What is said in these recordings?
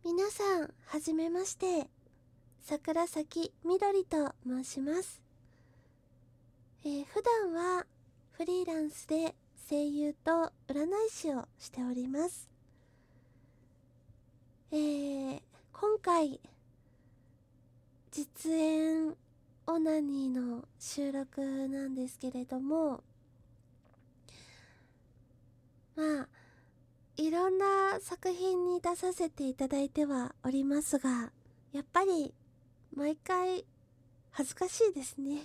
皆さん、はじめまして。桜咲みどりと申します。普段はフリーランスで声優と占い師をしております。今回、実演オナニーの収録なんですけれども、いろんな作品に出させていただいてはおりますが、やっぱり毎回恥ずかしいですね。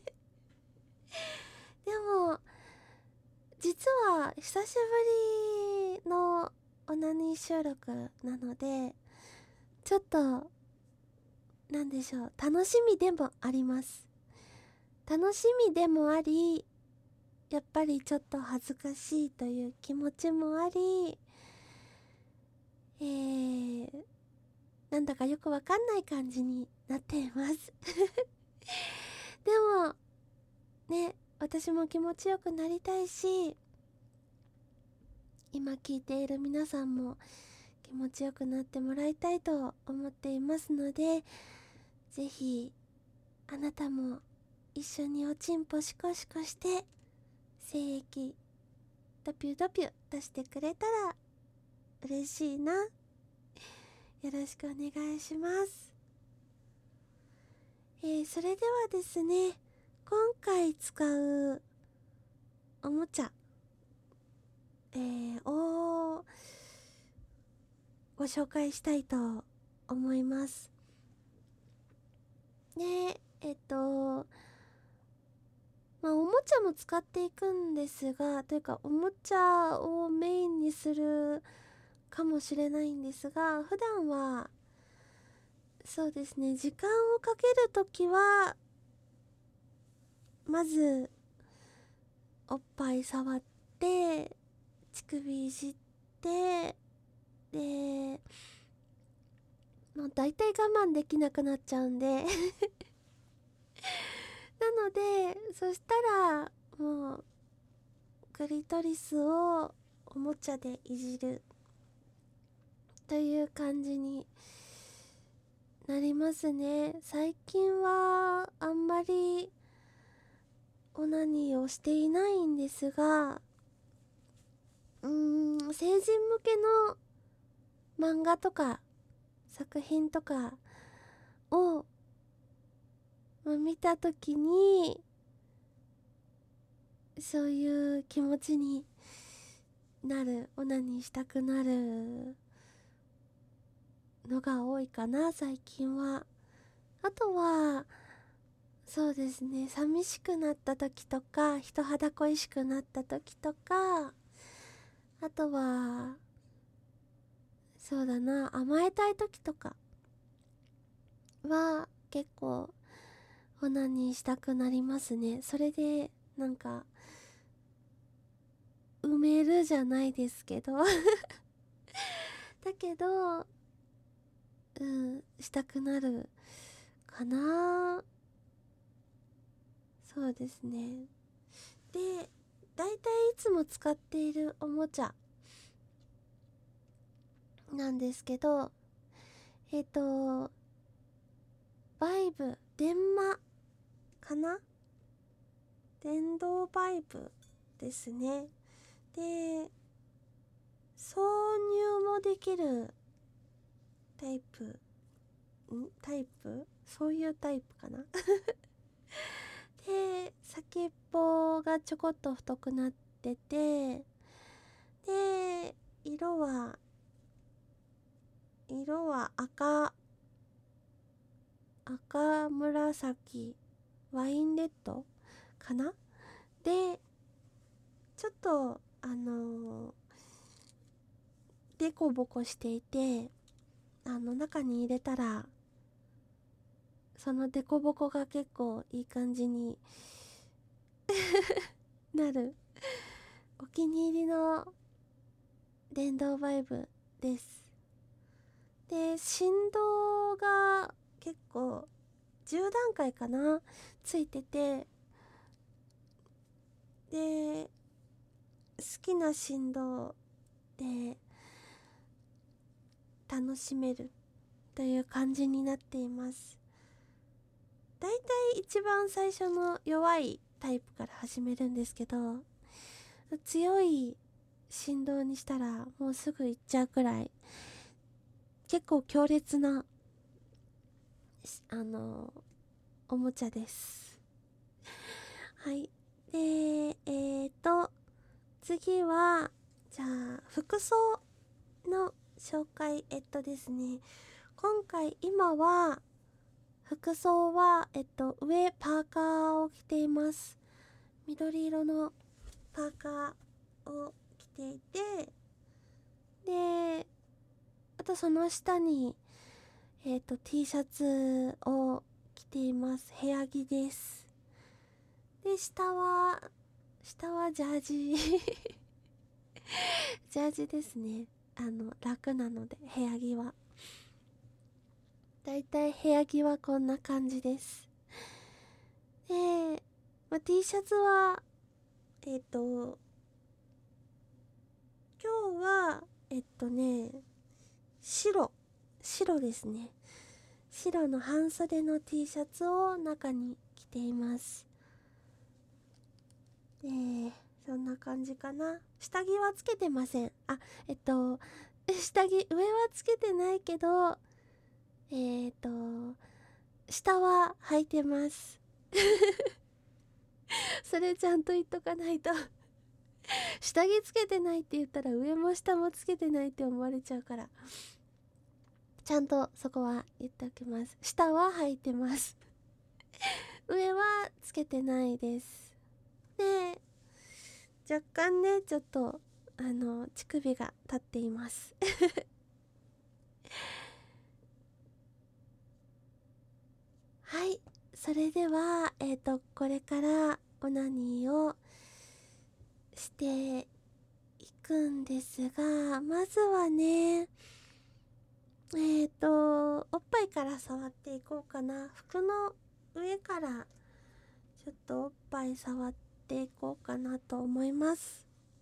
でも、実は久しぶりのオナニー収録なので、ちょっと、なんでしょう、楽しみでもあります。楽しみでもあり、やっぱりちょっと恥ずかしいという気持ちもあり、なんだかよくわかんない感じになっています。でも、ね、私も気持ちよくなりたいし、今聞いている皆さんも気持ちよくなってもらいたいと思っていますので、ぜひあなたも一緒におちんぽシコシコして精液ドピュドピュ出してくれたら嬉しいな。よろしくお願いします。それではですね、今回使うおもちゃ、をご紹介したいと思います。で、おもちゃも使っていくんですが、というかおもちゃをメインにするかもしれないんですが、普段はそうですね、時間をかけるときはまずおっぱい触って乳首いじって、でもう大体我慢できなくなっちゃうんでなので、そしたらもうクリトリスをおもちゃでいじるという感じになりますね。最近はあんまりオナニーをしていないんですが、成人向けの漫画とか作品とかを、見たときにそういう気持ちになる、オナニーしたくなるのが多いかな、最近は。あとはそうですね、寂しくなった時とか、人肌恋しくなった時とか、あとはそうだな、甘えたい時とかは結構オナニーしたくなりますね。それでなんか埋めるじゃないですけどだけどしたくなるかな。そうですね。で、だいたいいつも使っているおもちゃなんですけど、バイブ、電マかな、電動バイブですね。で、挿入もできるタイプ、タイプそういうタイプかなで、先っぽがちょこっと太くなってて、で、色は赤紫ワインレッドかな。で、ちょっとデコボコしていて、中に入れたらそのデコボコが結構いい感じになるお気に入りの電動バイブです。で、振動が結構10段階かなついてて、で、好きな振動で楽しめるという感じになっています。だいたい一番最初の弱いタイプから始めるんですけど、強い振動にしたらもうすぐ行っちゃうくらい結構強烈なおもちゃです。はい。で次はじゃあ服装の紹介ですね。今は服装は上パーカーを着ています。緑色のパーカーを着ていて、であとその下にT シャツを着ています。部屋着です。で下はジャージジャージですね。楽なので部屋着はだいたい部屋着はこんな感じです。で、T シャツは今日は白ですね。白の半袖の T シャツを中に着ています。そんな感じかな。下着はつけてません。下着上はつけてないけど下は履いてますそれちゃんと言っとかないと下着つけてないって言ったら上も下もつけてないって思われちゃうから、ちゃんとそこは言っておきます。下は履いてます上はつけてないです。で若干ねちょっと乳首が立っていますはい、それではこれからオナニーをしていくんですが、まずはねおっぱいから触っていこうかな。服の上からちょっとおっぱい触っていこうかなと思います。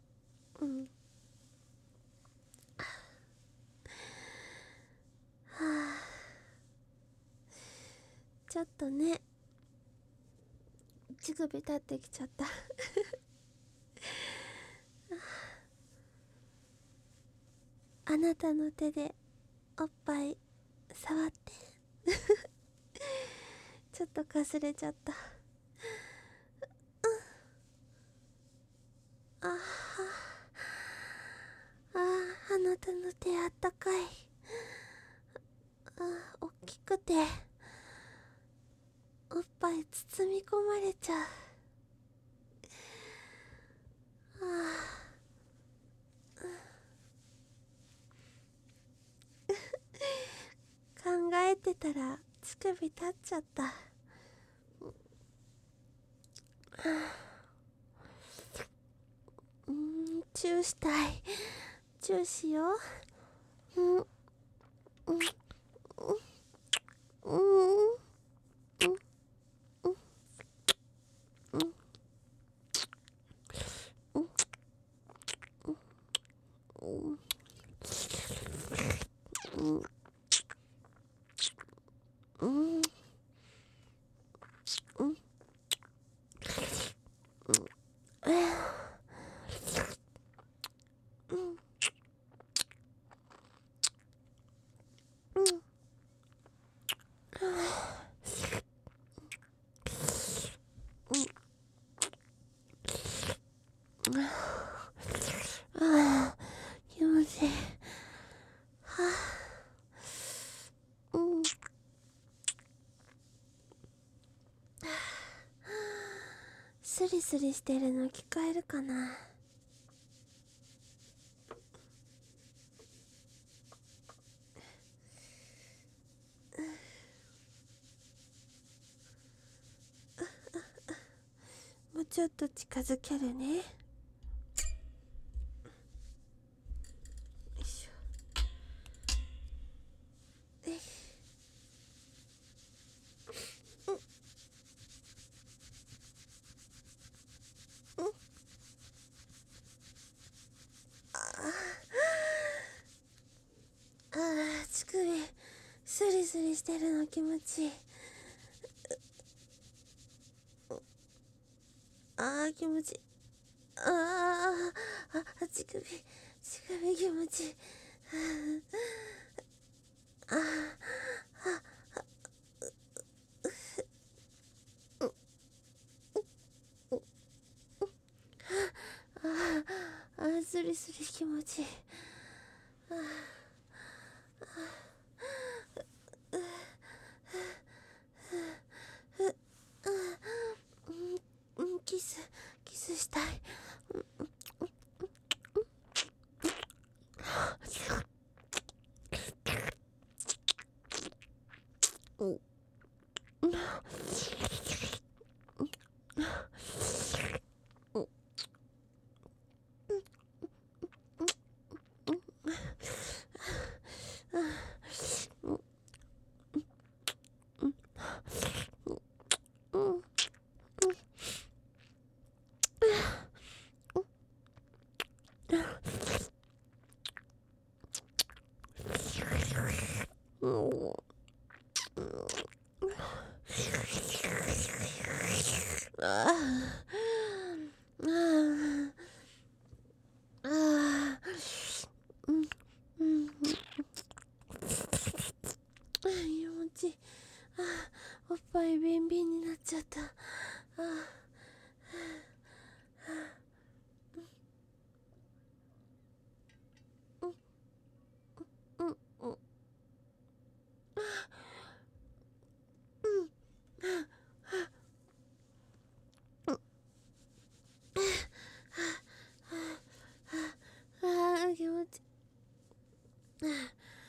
はあ、ちょっとね乳首立ってきちゃったあなたの手でおっぱい触ってちょっとかすれちゃった。ああ、あなたの手あったかい。大きくておっぱい包み込まれちゃう。考えてたら乳首立っちゃった。チューしたい。チューしよう。気持ちいい。スリスリしてるの聞こえるかな。もうちょっと近づけるね。よいしょ。 スリスリしてるの気持ちいい。あー気持ちいい。乳首気持ちいい。スリスリ気持ちいい。キスしたい。気持ちいい。おっぱいビンビンになっちゃった。気持ちいい。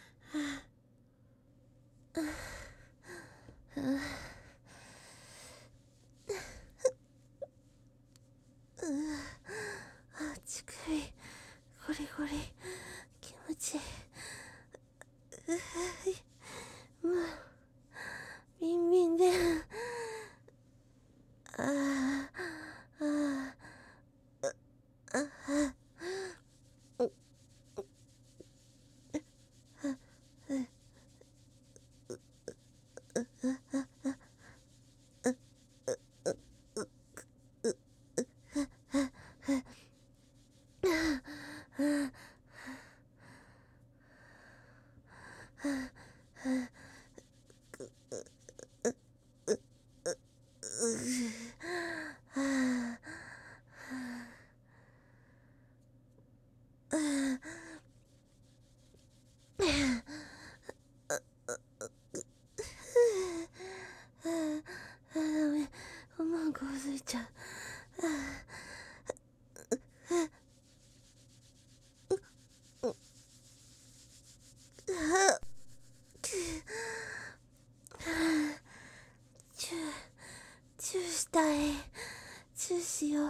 乳首ゴリゴリ気持ちいい。もうビンビンでダメ、思うこづいちゃう。チューしたい。チューしよう。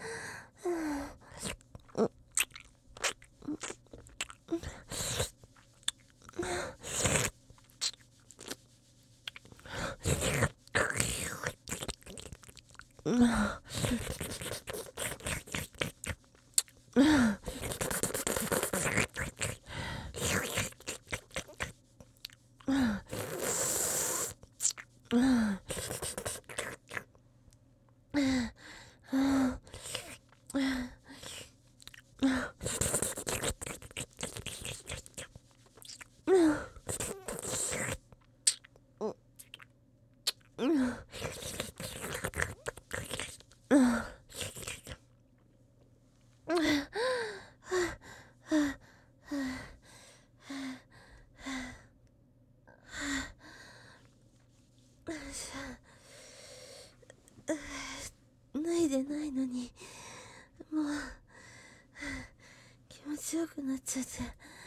脱いでないのにもう気持ちよくなっちゃって、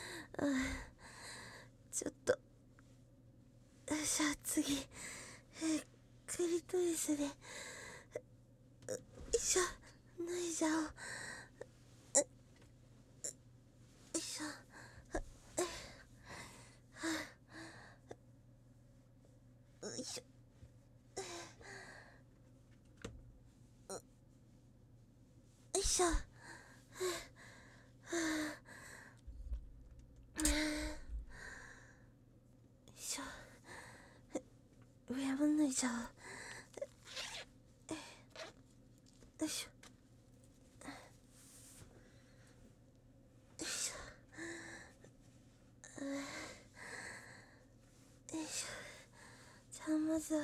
ちょっとじゃあ次クリトリスでよいしょ脱いじゃおう。よいしょ。よいしょ。よいしょ。よいしょ。 上も脱いじゃう。よいしょ。よいしょ。よいしょ。じゃあまずは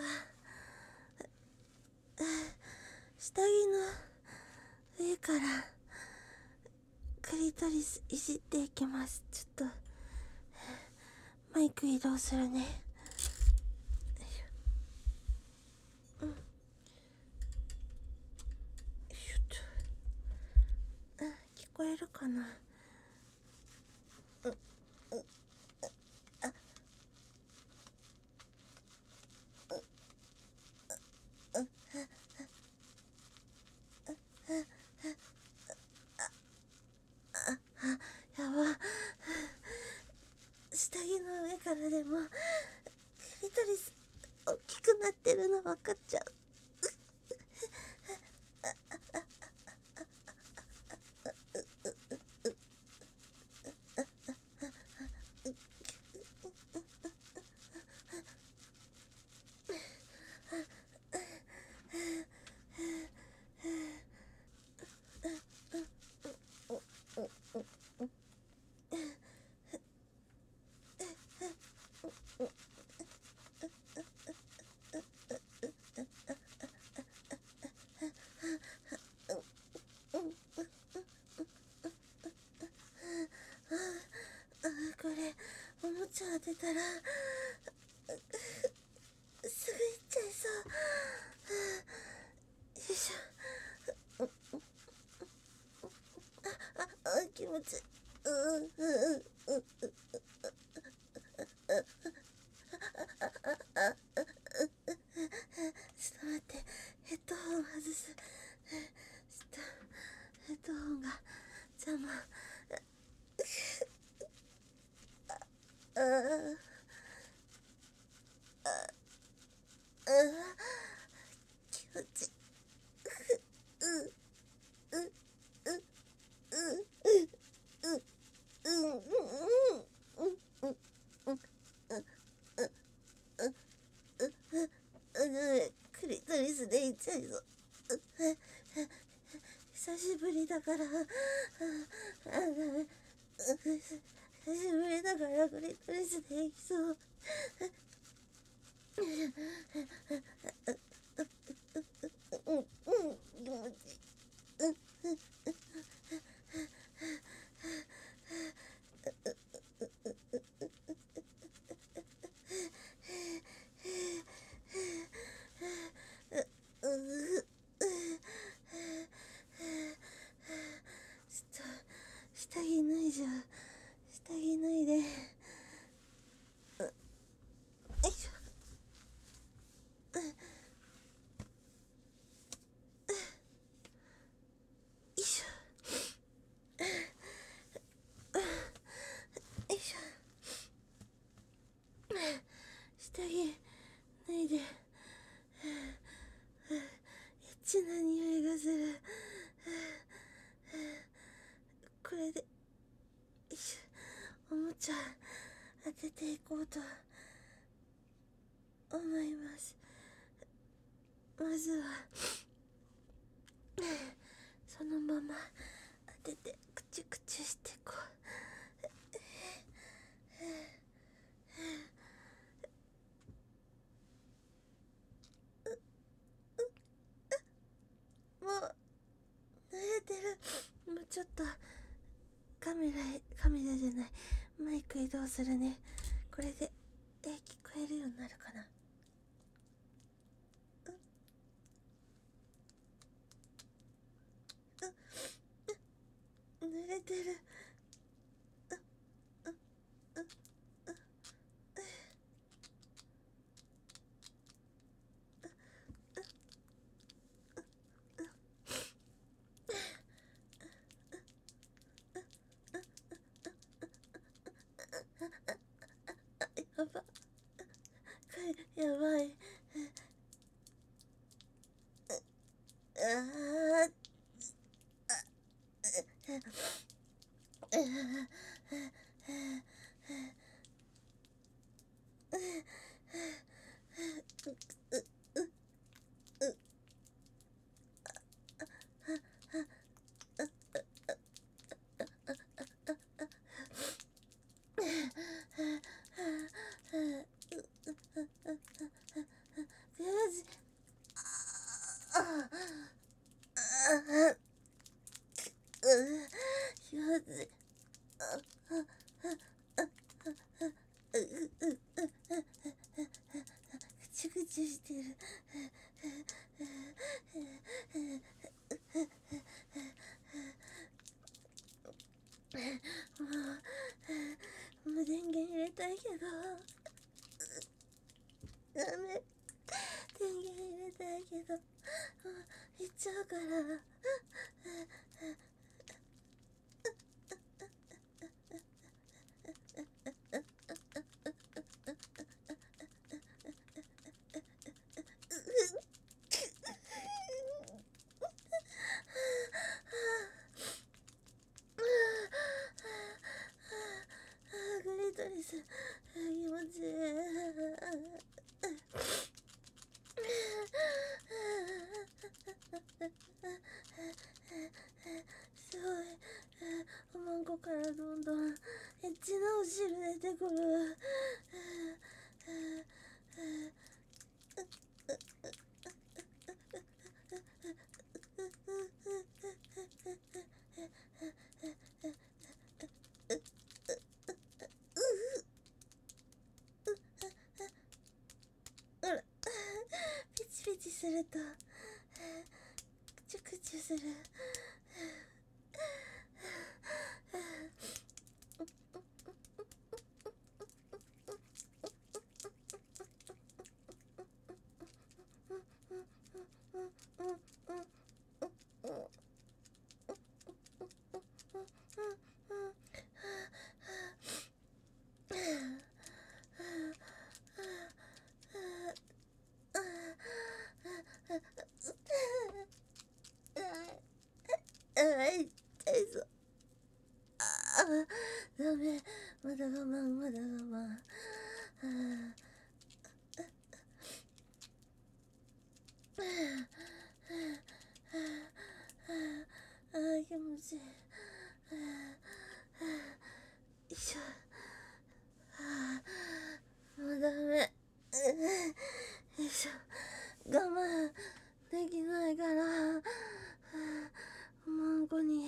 下着の上からクリトリスいじっていきます。ちょっとマイク移動するね。よいしょ。よいしょと。聞こえるかな。やば。下着の上からでもクリトリス大きくなってるの分かっちゃう。これおもちゃ当てたらすぐ行っちゃいそう。よいしょ。気持ちいい。ちょっと待って、ヘッドホン外す。ちょっとヘッドホンが邪魔。気持ちいい。クリトリスでいっちゃいそう。久しぶりだから久しぶりだからクリトリスでいきそう。気持ちいい。下着脱いじゃう。下着脱いで。よいしょ。よいしょ。よいしょ。下着脱いで。エッチな匂いがする。これでよいしょ、おもちゃ当てていこうと思います。まずはそのまま当ててクチュクチュしていこう。もう濡れてる。もうちょっとカメラじゃない、マイク移動するね。これで聞こえるようになるかな。濡れてる。やば、やばい。 からクリトリス気持ちいい。すごい。おまんこからどんどんエッチなお汁出てくる。ピチピチするとクチュクチュする。痛いぞ。ダメ、まだ我慢、まだ我慢。気持ちいい。よいしょ。もうダメ。よいしょ。我慢できないから、おまんこに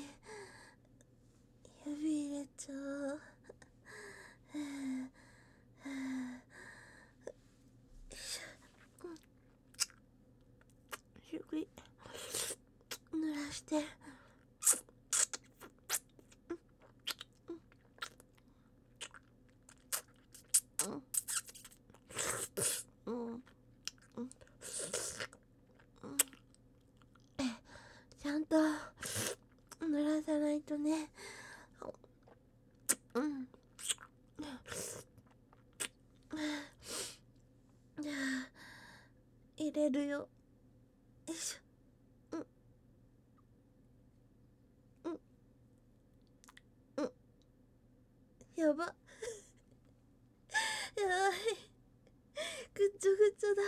指入れちゃう。ゆっくり濡らして。ちゃんと濡らさないとね。入れるよ。よいしょ。やば。やばい。ぐっちょぐちょだ。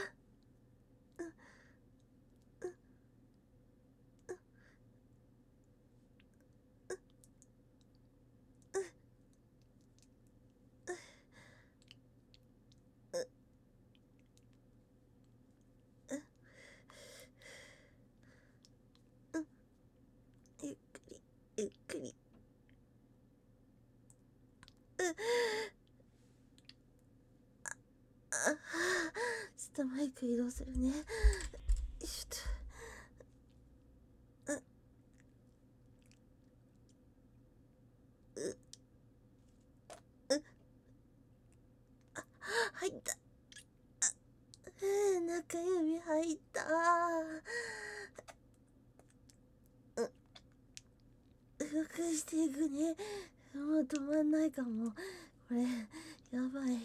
ゆっくりゆっくり。ちょっとマイク移動するね。よいしょと。入った。中指入った。動かしていくね。もう止まんないかも。これやばい。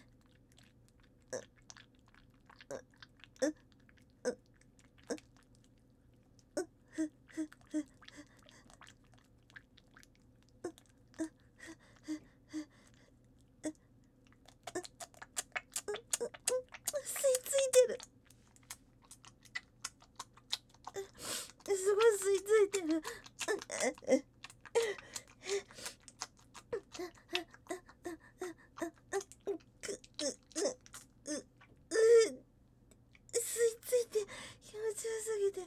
吸い付いてる。すごい吸い付いてる。吸い付いて気持ちよすぎて。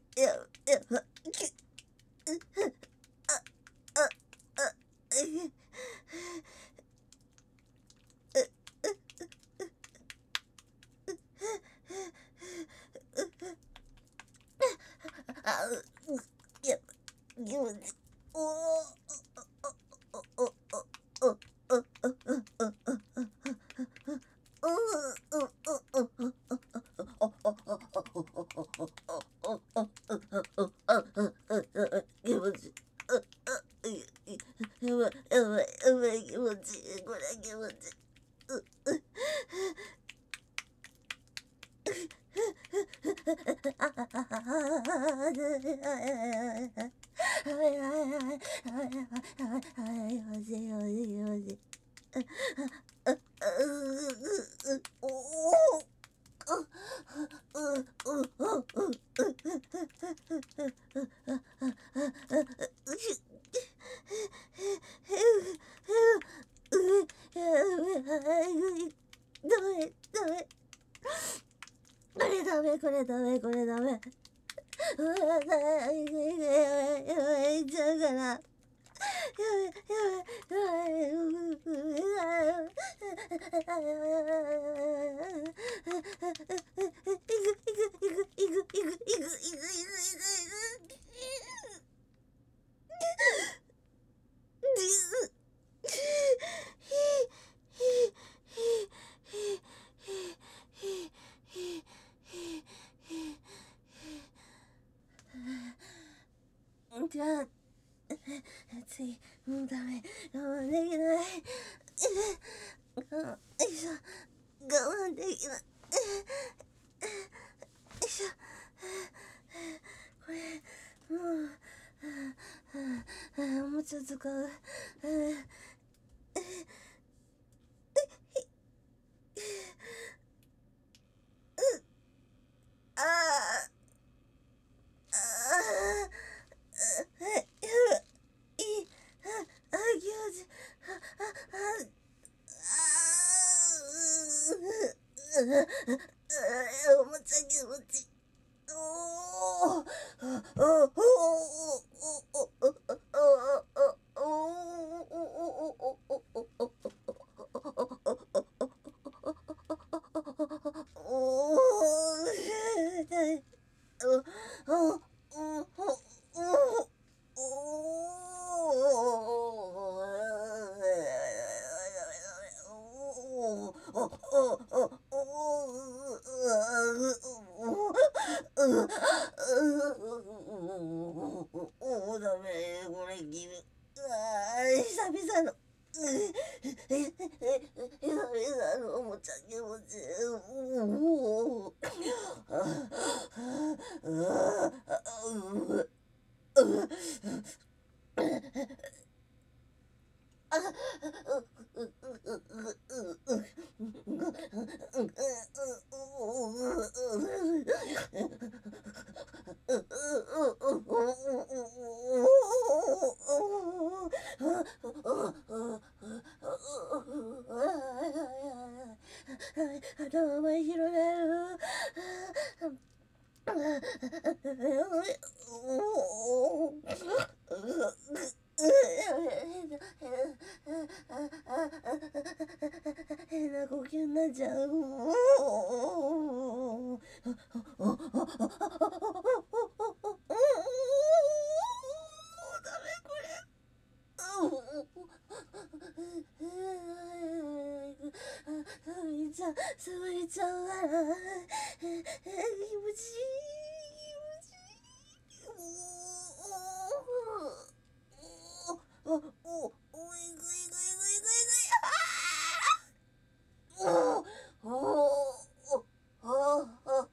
やば。 やばい、気持ちいい。おお、おお、おお、おお、気持ちいい。やばい、やばい、やばい、気持ちいい。これ気持ちいい。ダメ、これダメ、これダメ。うわ、やばい、やばい、いっちゃうから。やばい、やじゃあ、次、もうダメ。我慢できない。よいしょ。我慢できない。よいしょ。これ、もうちょっとか。ああ。おもちゃ気持ちいい。ダメ、これ切る。久々の。久々のおもちゃ気持ちい頭前広がる。変な呼吸になっちゃう。ダメこれ。すごいちゃうから。気持ちいい。おおおいぐいぐいぐいぐいぐい。おおおお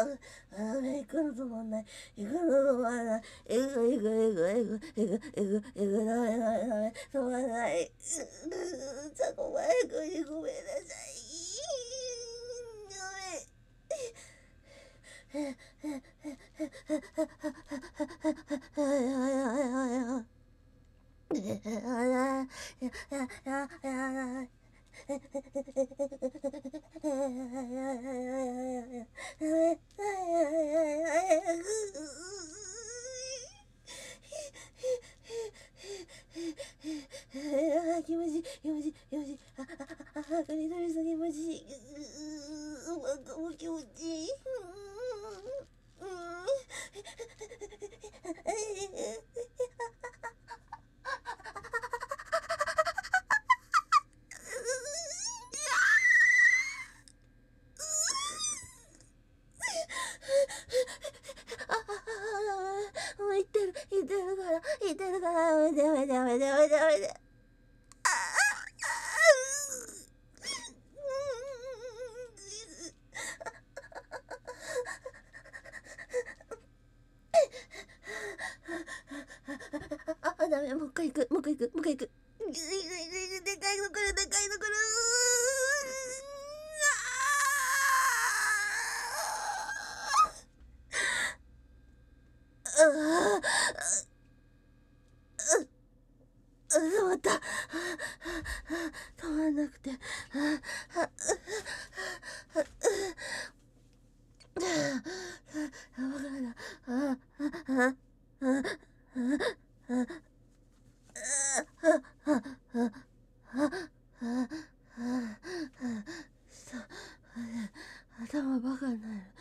行くの止まんない。行くの止まんない。行く、行く、行く、行く、行く、行く、行く、ダメ、ダメ、ダメ、止まんない。ザコバエ君にごめんなさい。ごめん。気持ちいい、気持ちいい、気持ちいい。クリトリス気持ちいい。もう気持ちいい。もう言ってる、言ってるから、言ってるから、やめて、やめて、やめて、やめて、やめて。ダメ、もう一回行く、もう一回行く、もう一回行く。でかいの来る、でかいの来る。止まった。止まんなくて。頭バカになる。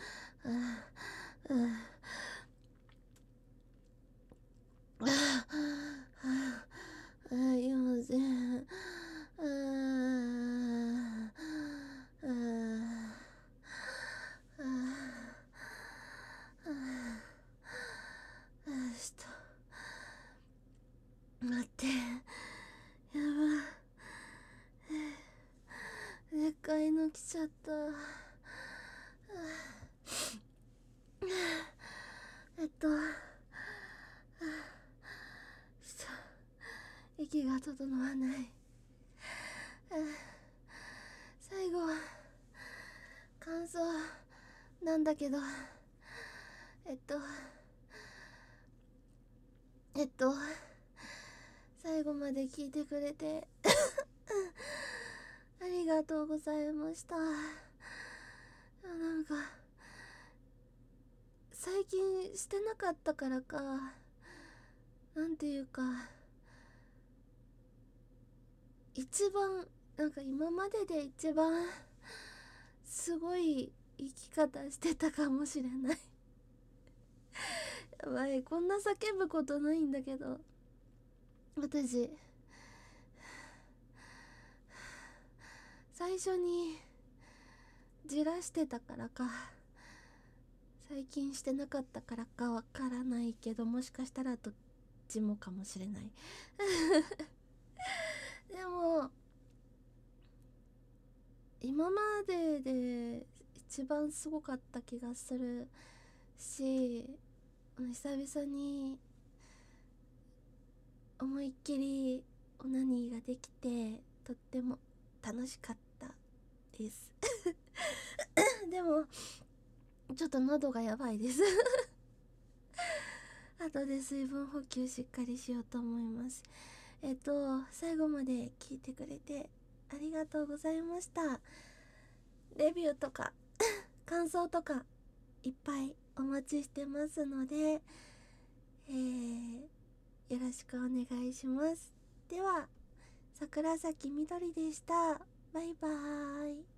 今全待って、やばい、でっかいの来ちゃった。息が整わない。最後は感想なんだけど、最後まで聞いてくれてありがとうございました。なんか最近してなかったからか、なんていうか、一番なんか今までで一番すごい生き方してたかもしれない。やばい、こんな叫ぶことないんだけど、私最初にじらしてたからか、最近してなかったからかわからないけど、もしかしたらどっちもかもしれないでも今までで一番すごかった気がするし、久々に思いっきりオナニーができてとっても楽しかったですでもちょっと喉がやばいです後で水分補給しっかりしようと思います。最後まで聞いてくれてありがとうございました。レビューとか感想とかいっぱいお待ちしてますので、よろしくお願いします。では、桜咲みどりでした。バイバーイ。